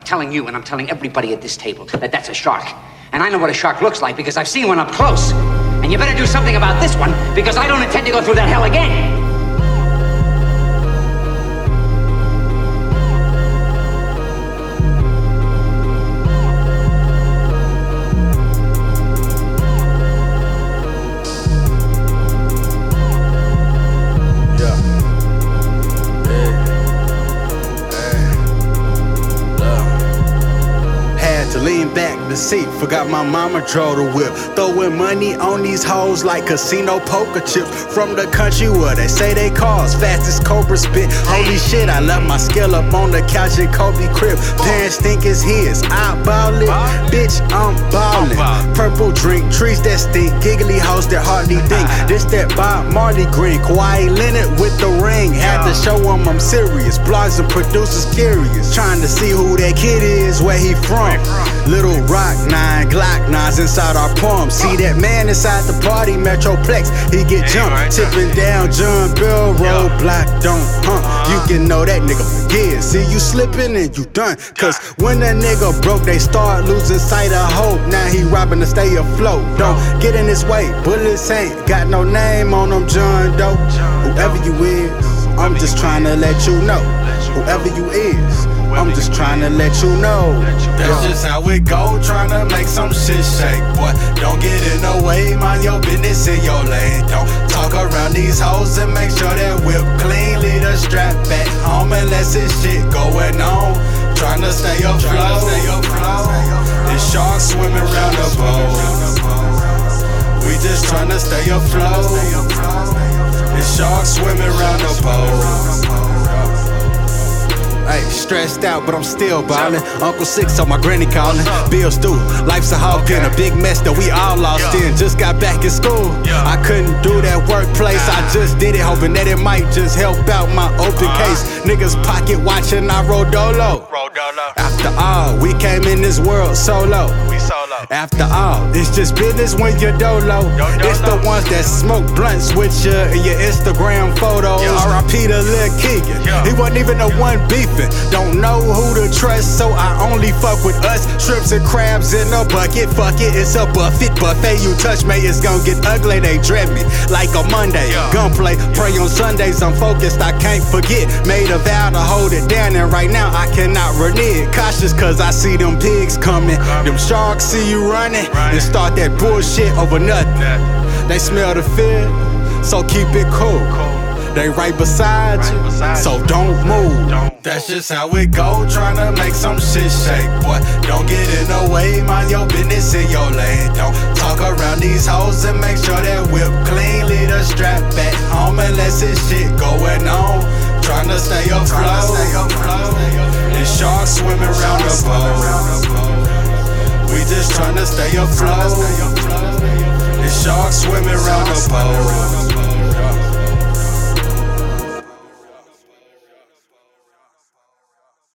telling you and I'm telling everybody at this table that that's a shark. And I know what a shark looks like because I've seen one up close. And you better do something about this one because I don't intend to go through that hell again. Lean back the seat, forgot my mama drove the whip. Throwing money on these hoes like casino poker chips. From the country where they say they cars fast as Cobra spit. Holy shit, I left my skill up on the couch in Kobe crib. Parents think it's his, I ball it. Bitch, I'm ballin'. Purple drink, trees that stink, giggly hoes that hardly think. This that Bob Marley green, Kawhi Leonard with the ring. Had to show him I'm serious, blogs and producers curious. Trying to see who that kid is, where he from. Little Rock 9, Glock 9s inside our palms. See that man inside the party, Metroplex, he get jumped. Tipping down John Bell, roadblock, don't hump. You can know that nigga for years. See you slipping and you done. Cause when a nigga broke, they start losing sight of hope. Now he robbing to stay afloat. Don't get in his way, bullets ain't got no name on them, John Doe. Whoever you is, I'm just trying to let you know. Whoever you is, I'm just trying to let you know. That's just how it go, trying to make some shit shake. Boy, don't get in the way, mind your business in your lane. Don't talk around these hoes and make sure that whip clean. Leave the strap back home unless it's shit going on. Trying to stay afloat. There's sharks swimming around the boat. We just trying to stay afloat. There's sharks swimming around the boat. Ay, stressed out, but I'm still ballin'. Uncle Six on my granny callin'. Bills due, life's a hog in a big mess that we all lost in. Just got back in school, I couldn't do that workplace. I just did it, hoping that it might just help out my open case. Niggas pocket watching, I roll dolo. After all, we came in this world solo. After all, it's just business when you're dolo. It's the ones that smoke blunts with you in your Instagram photos. R.I.P. to Lil Keegan, he wasn't even the one beefing. Don't know who to trust, so I only fuck with us. Shrimps and crabs in a bucket, fuck it, it's a buffet. Buffet you touch me, it's gon' get ugly. They dread me like a Monday. Gunplay, pray on Sundays, I'm focused, I can't forget. Made a vow to hold it down, and right now I cannot renege. Cautious cause I see them pigs coming. Them sharks see you running and start that bullshit over nothing. They smell the fear, so keep it cool. They right beside you, so don't move. That's just how it go, tryna make some shit shake. Boy, don't get in the way, mind your business in your lane. Don't talk around these hoes and make sure that whip clean. Leave the strap back home unless it's shit going on. Tryna stay afloat. There's sharks swimming around the boat. We just tryna stay afloat. There's sharks swimming around the boat.